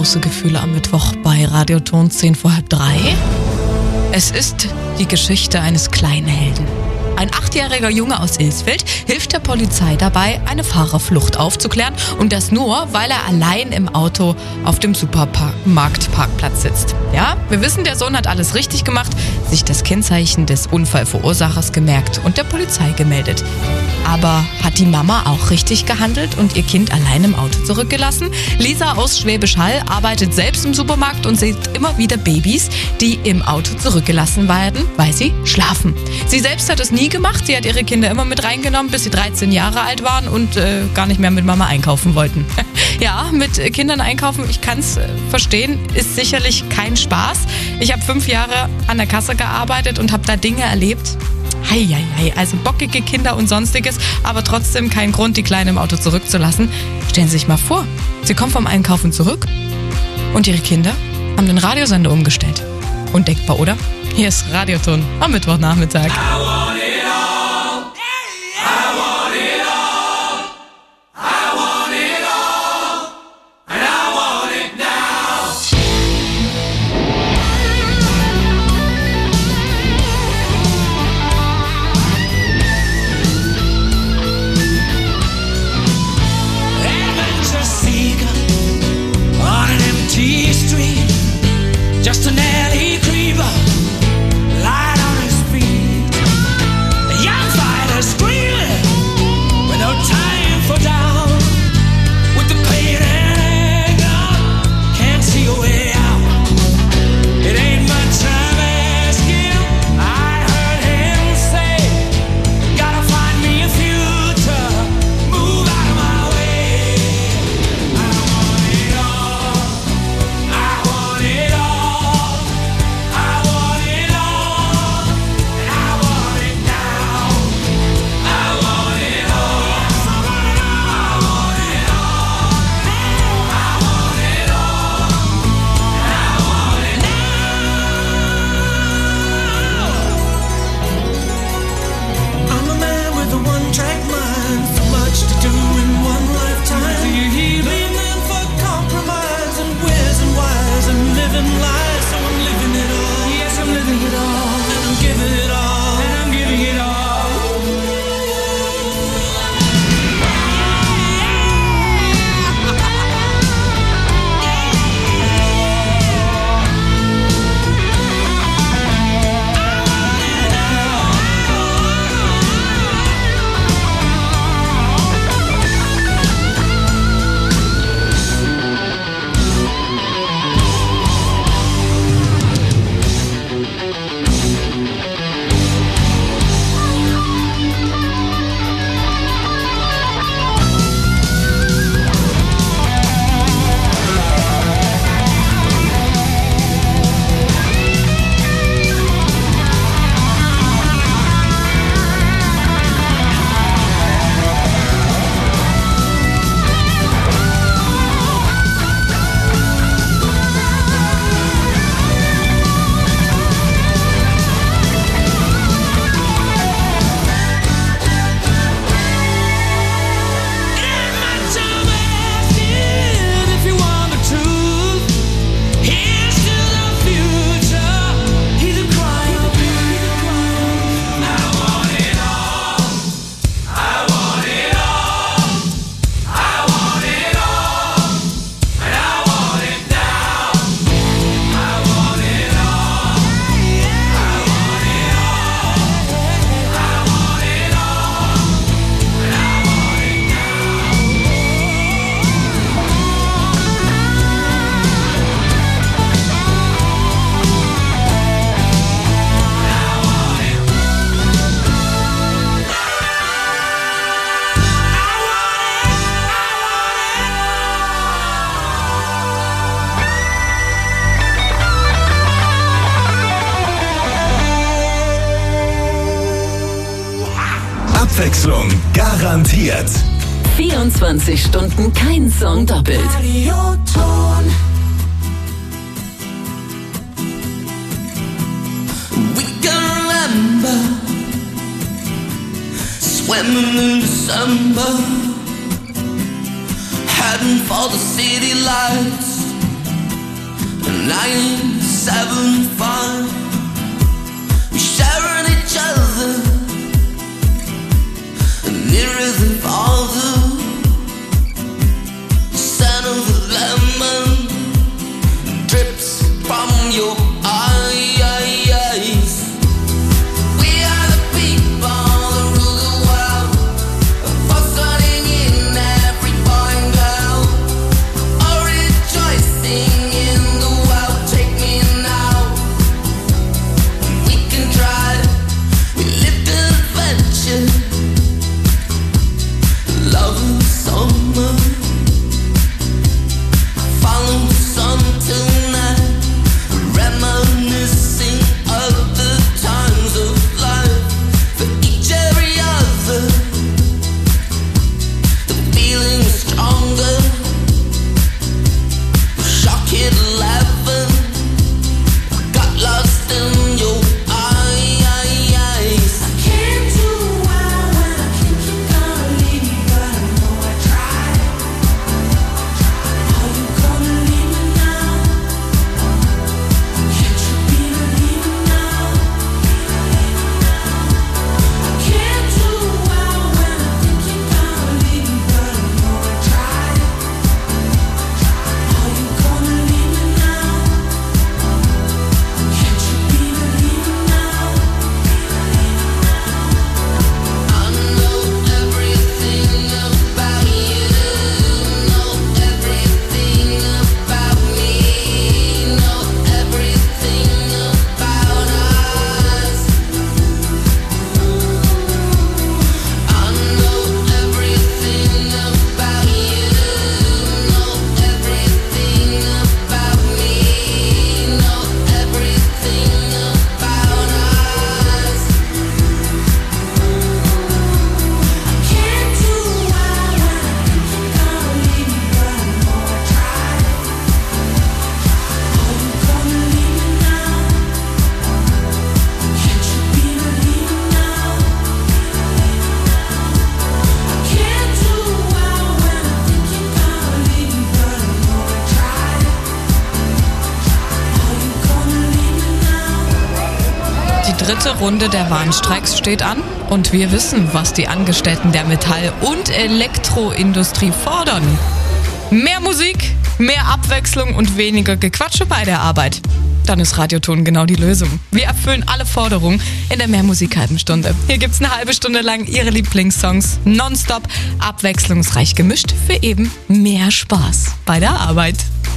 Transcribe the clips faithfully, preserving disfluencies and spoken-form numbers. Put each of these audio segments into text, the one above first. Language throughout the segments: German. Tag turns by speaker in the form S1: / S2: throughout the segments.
S1: große Gefühle am Mittwoch bei Radioton zehn vor halb drei. Es ist die Geschichte eines kleinen Helden. Ein achtjähriger Junge aus Ilsfeld hilft der Polizei dabei, eine Fahrerflucht aufzuklären, und das nur, weil er allein im Auto auf dem Supermarktparkplatz sitzt. Ja, wir wissen, der Sohn hat alles richtig gemacht, sich das Kennzeichen des Unfallverursachers gemerkt und der Polizei gemeldet. Aber hat die Mama auch richtig gehandelt und ihr Kind allein im Auto zurückgelassen? Lisa aus Schwäbisch Hall arbeitet selbst im Supermarkt und sieht immer wieder Babys, die im Auto zurückgelassen werden, weil sie schlafen. Sie selbst hat es nie gemacht. Sie hat ihre Kinder immer mit reingenommen, bis sie dreizehn Jahre alt waren und äh, gar nicht mehr mit Mama einkaufen wollten. Ja, mit Kindern einkaufen, ich kann es äh, verstehen, ist sicherlich kein Spaß. Ich habe fünf Jahre an der Kasse gearbeitet und habe da Dinge erlebt. Heieiei, also bockige Kinder und sonstiges, aber trotzdem kein Grund, die Kleine im Auto zurückzulassen. Stellen Sie sich mal vor, sie kommt vom Einkaufen zurück und ihre Kinder haben den Radiosender umgestellt. Undenkbar, oder? Hier ist Radioton am Mittwochnachmittag.
S2: Just an alley creeper, light on his feet. The young fighter screaming with no time for down. With the pain and anger, can't see a way out. It ain't much I'm asking. I heard him say, gotta find me a future, move out of my way. I want it all, I want it all.
S3: Abwechslung garantiert.
S4: vierundzwanzig Stunden kein Song doppelt.
S2: Radioton. We can remember swimming in December, heading for the city lights,
S5: nine seven five. We sharing each other, nearer than farther. The scent of the lemon drips from your eyes. We are the people that rule the world, fostering in every boy and girl, all rejoicing in the world. Take me now, we can try. We lived an adventure, love and summer, follow the sun tonight, reminiscing of the times of life. For each every other, the feeling is stronger. Shock hit eleven, got lost in your eyes. I can't do well when I think you're gonna leave me, but I know I tried. Are you gonna leave me now? Can't you be believing now? I can't do well when I think you're gonna leave me, but I know I tried. Are you gonna leave me now? Can't you be believing now? I know everything about you, know everything about me, know everything about us. I know everything about you, know everything about me, know everything about us. I can't do well when I think you're gonna leave me, but I know I tried. Are you gonna leave me now? Can't you be believing now? I can't do well when I think you're gonna leave me, but I know I tried. Are you gonna leave me now?
S1: Die dritte Runde der Warnstreiks steht an und wir wissen, was die Angestellten der Metall- und Elektroindustrie fordern. Mehr Musik, mehr Abwechslung und weniger Gequatsche bei der Arbeit. Dann ist Radioton genau die Lösung. Wir erfüllen alle Forderungen in der Mehrmusik-halben Stunde. Hier gibt's eine halbe Stunde lang Ihre Lieblingssongs nonstop, abwechslungsreich gemischt für eben mehr Spaß bei der Arbeit.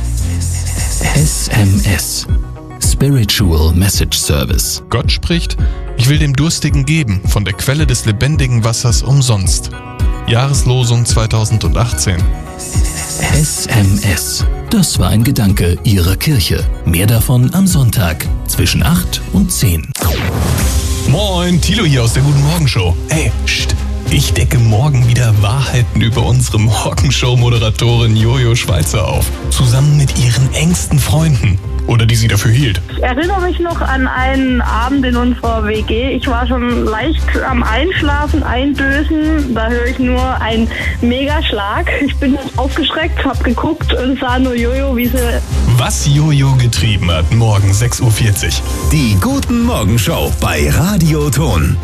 S3: S M S. Spiritual Message Service.
S6: Gott spricht, ich will dem Durstigen geben, von der Quelle des lebendigen Wassers umsonst. Jahreslosung zweitausendachtzehn.
S3: S M S. Das war ein Gedanke Ihrer Kirche. Mehr davon am Sonntag zwischen acht und zehn.
S6: Moin, Thilo hier aus der Guten Morgen Show. Ey, pst, ich decke morgen wieder Wahrheiten über unsere Morgenshow-Moderatorin Jojo Schweizer auf. Zusammen mit ihren engsten Freunden. Oder die sie dafür hielt.
S7: Ich erinnere mich noch an einen Abend in unserer W G. Ich war schon leicht am Einschlafen, Eindösen. Da höre ich nur einen Megaschlag. Ich bin aufgeschreckt, habe geguckt und sah nur Jojo, wie sie...
S6: Was Jojo getrieben hat, morgen sechs Uhr vierzig.
S3: Die Guten Morgen Show bei Radioton.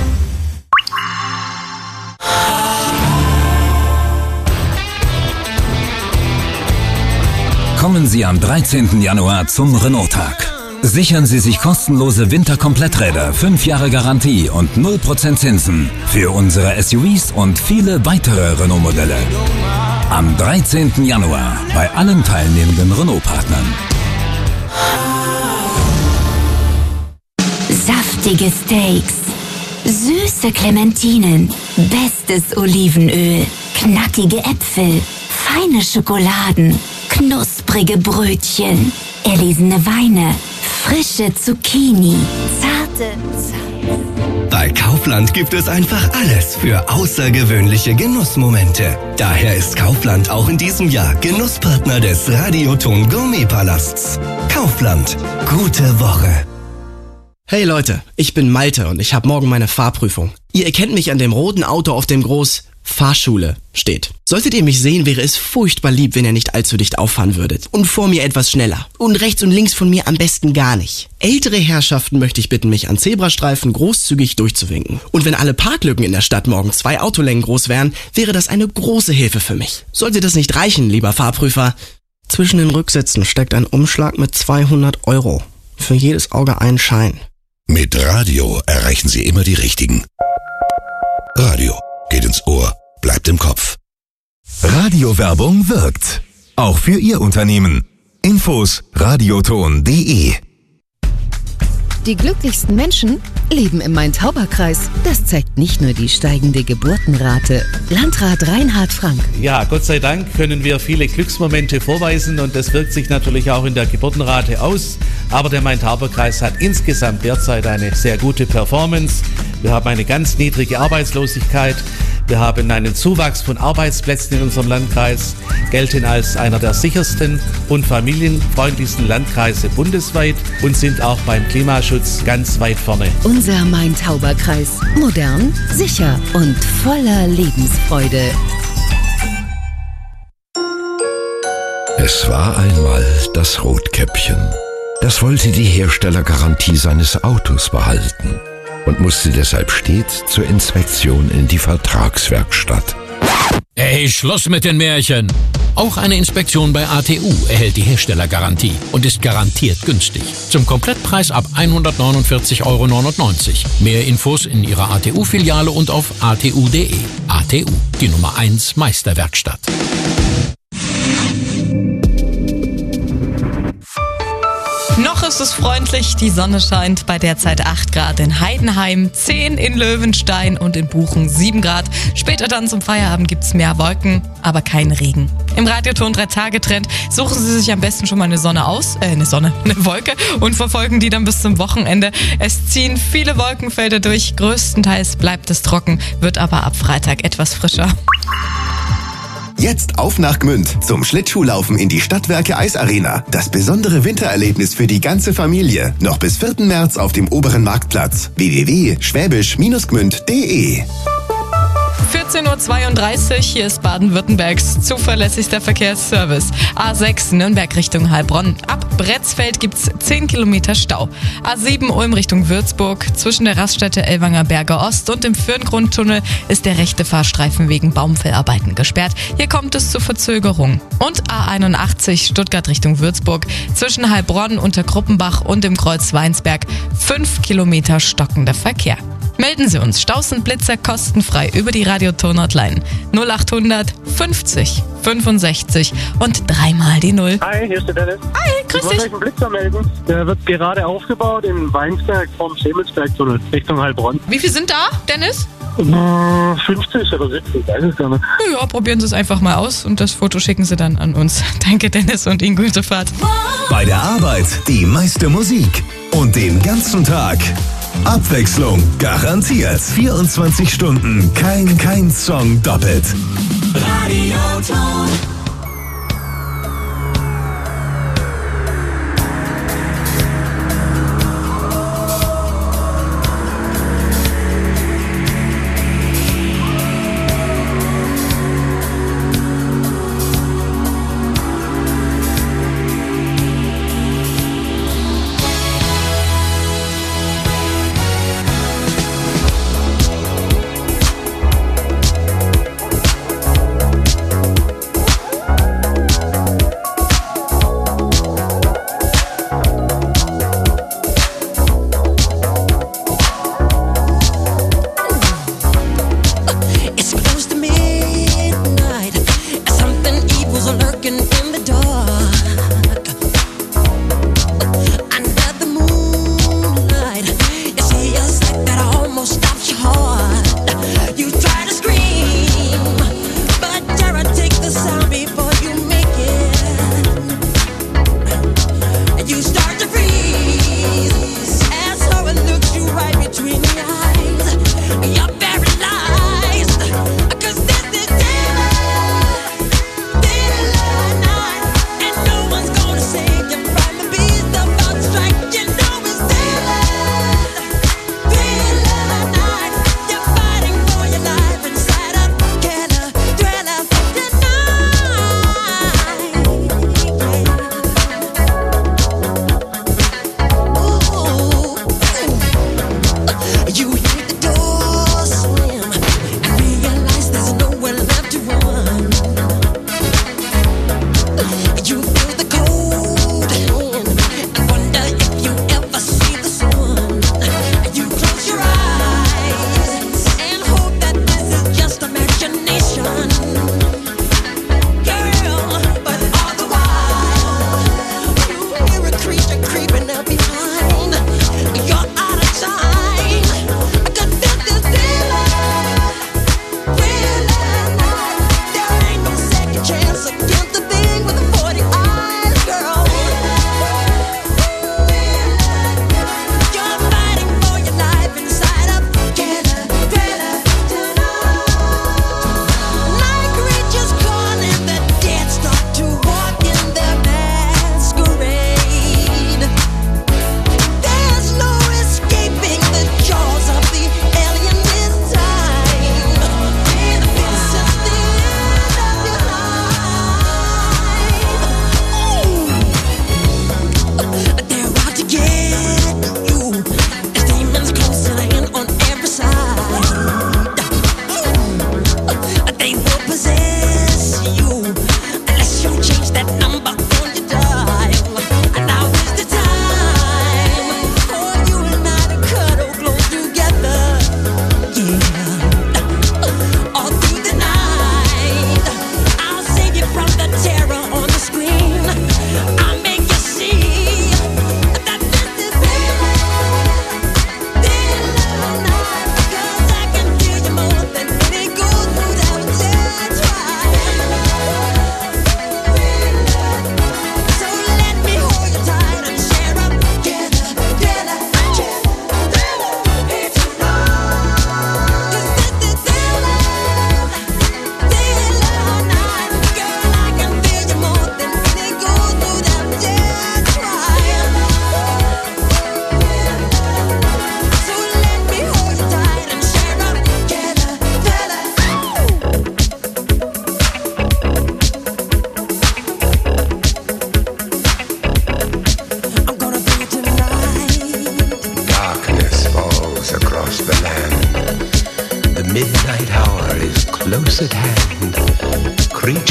S3: Kommen Sie am dreizehnten Januar zum Renault-Tag. Sichern Sie sich kostenlose Winterkompletträder, fünf Jahre Garantie und null Prozent Zinsen für unsere S U Vs und viele weitere Renault-Modelle. Am dreizehnten Januar bei allen teilnehmenden Renault-Partnern.
S8: Saftige Steaks, süße Clementinen, bestes Olivenöl, knackige Äpfel, feine Schokoladen, knusprige Brötchen, erlesene Weine, frische Zucchini, zarte...
S9: Bei Kaufland gibt es einfach alles für außergewöhnliche Genussmomente. Daher ist Kaufland auch in diesem Jahr Genusspartner des Radioton Gourmet-Palasts. Kaufland, gute Woche.
S10: Hey Leute, ich bin Malte und ich habe morgen meine Fahrprüfung. Ihr erkennt mich an dem roten Auto auf dem Groß Fahrschule steht. Solltet ihr mich sehen, wäre es furchtbar lieb, wenn ihr nicht allzu dicht auffahren würdet. Und vor mir etwas schneller. Und rechts und links von mir am besten gar nicht. Ältere Herrschaften möchte ich bitten, mich an Zebrastreifen großzügig durchzuwinken. Und wenn alle Parklücken in der Stadt morgen zwei Autolängen groß wären, wäre das eine große Hilfe für mich. Sollte das nicht reichen, lieber Fahrprüfer? Zwischen den Rücksitzen steckt ein Umschlag mit zweihundert Euro. Für jedes Auge ein Schein.
S11: Mit Radio erreichen Sie immer die Richtigen. Radio geht ins Ohr, bleibt im Kopf.
S3: Radiowerbung wirkt. Auch für Ihr Unternehmen. Infos radioton punkt de.
S12: Die glücklichsten Menschen leben im Main-Tauber-Kreis. Das zeigt nicht nur die steigende Geburtenrate. Landrat Reinhard Frank.
S13: Ja, Gott sei Dank können wir viele Glücksmomente vorweisen und das wirkt sich natürlich auch in der Geburtenrate aus. Aber der Main-Tauber-Kreis hat insgesamt derzeit eine sehr gute Performance. Wir haben eine ganz niedrige Arbeitslosigkeit. Wir haben einen Zuwachs von Arbeitsplätzen in unserem Landkreis, gelten als einer der sichersten und familienfreundlichsten Landkreise bundesweit und sind auch beim Klimaschutz ganz weit vorne.
S12: Unser Main-Tauber-Kreis. Modern, sicher und voller Lebensfreude.
S11: Es war einmal das Rotkäppchen. Das wollte die Herstellergarantie seines Autos behalten und musste deshalb stets zur Inspektion in die Vertragswerkstatt.
S14: Ey, Schluss mit den Märchen! Auch eine Inspektion bei A T U erhält die Herstellergarantie und ist garantiert günstig. Zum Komplettpreis ab hundertneunundvierzig Euro neunundneunzig. Mehr Infos in Ihrer A T U-Filiale und auf a t u punkt de. A T U, die Nummer eins Meisterwerkstatt.
S1: Noch ist es freundlich, die Sonne scheint bei derzeit acht Grad in Heidenheim, zehn in Löwenstein und in Buchen sieben Grad. Später dann zum Feierabend gibt's mehr Wolken, aber kein Regen. Im Radioton drei Tage Trend suchen Sie sich am besten schon mal eine Sonne aus, äh, eine Sonne, eine Wolke und verfolgen die dann bis zum Wochenende. Es ziehen viele Wolkenfelder durch, größtenteils bleibt es trocken, wird aber ab Freitag etwas frischer.
S15: Jetzt auf nach Gmünd zum Schlittschuhlaufen in die Stadtwerke Eisarena. Das besondere Wintererlebnis für die ganze Familie. Noch bis vierten März auf dem oberen Marktplatz. w w w punkt schwäbisch gmünd punkt de.
S1: vierzehn Uhr zweiunddreißig, hier ist Baden-Württembergs zuverlässigster Verkehrsservice. A sechs Nürnberg Richtung Heilbronn. Ab Bretzfeld gibt's zehn Kilometer Stau. A sieben Ulm Richtung Würzburg. Zwischen der Raststätte Ellwanger Berge Ost und dem Fürngrundtunnel ist der rechte Fahrstreifen wegen Baumfellarbeiten gesperrt. Hier kommt es zu Verzögerungen. Und A einundachtzig Stuttgart Richtung Würzburg. Zwischen Heilbronn, Untergruppenbach und dem Kreuz Weinsberg fünf Kilometer stockender Verkehr. Melden Sie uns Staus und Blitzer kostenfrei über die Radioton-Hotline null achthundert fünfzig fünfundsechzig und dreimal die Null.
S16: Hi, hier ist der Dennis.
S1: Hi, grüß
S16: ich wollte
S1: dich.
S16: euch einen Blitzer melden. Der wird gerade aufgebaut in Weinsberg vom Schemelsberg-Tunnel Richtung Heilbronn.
S1: Wie viel sind da, Dennis?
S16: fünfzig oder siebzig, weiß ich gar nicht.
S1: Ja, probieren Sie es einfach mal aus und das Foto schicken Sie dann an uns. Danke, Dennis, und Ihnen gute Fahrt.
S3: Bei der Arbeit die meiste Musik und den ganzen Tag Abwechslung garantiert. vierundzwanzig Stunden, kein, kein Song doppelt.
S2: Radioton.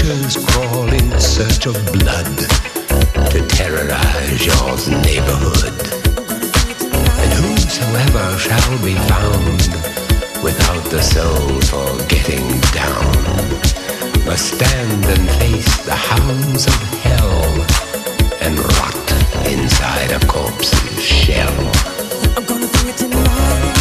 S17: monsters crawl in search of blood to terrorize your neighborhood. And whosoever shall be found without the soul for getting down must stand and face the hounds of hell and rot inside a corpse's shell. I'm gonna do it tonight.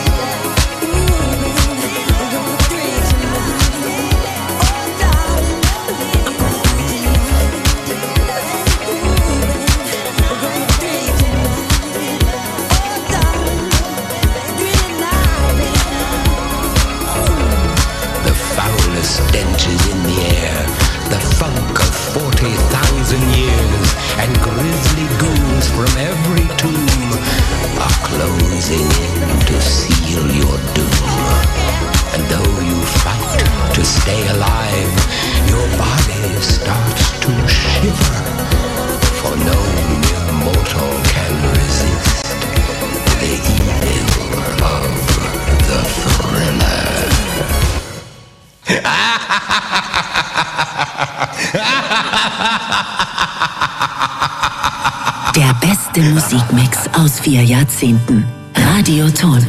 S17: Stenches in the air, the funk of forty thousand years, and grisly ghouls from every tomb are closing in to seal your doom. And though you fight to stay alive, your body starts to shiver, for no mere mortal can resist the evil of the thriller.
S8: Der beste Musikmix aus vier Jahrzehnten. Radioton.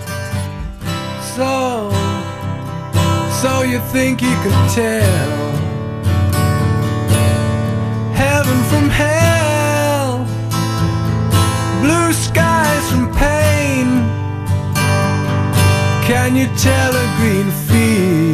S2: So, so you think you could tell heaven from hell, blue skies from pain? Can you tell a green field